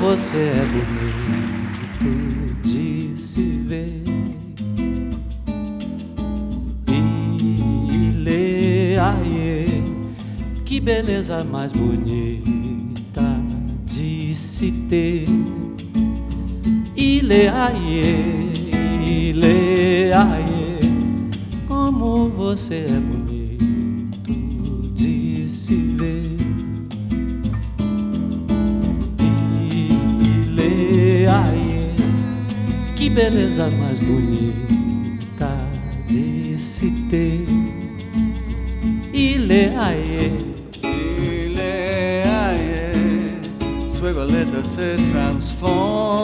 você é bonito de se ver. Ilê, aie, que beleza mais bonita de se ter. Ilê, aie, como você é bonito de se ver. Ilê, aie, que beleza mais bonita de se ter. Ilê, aie, sua beleza se transforma.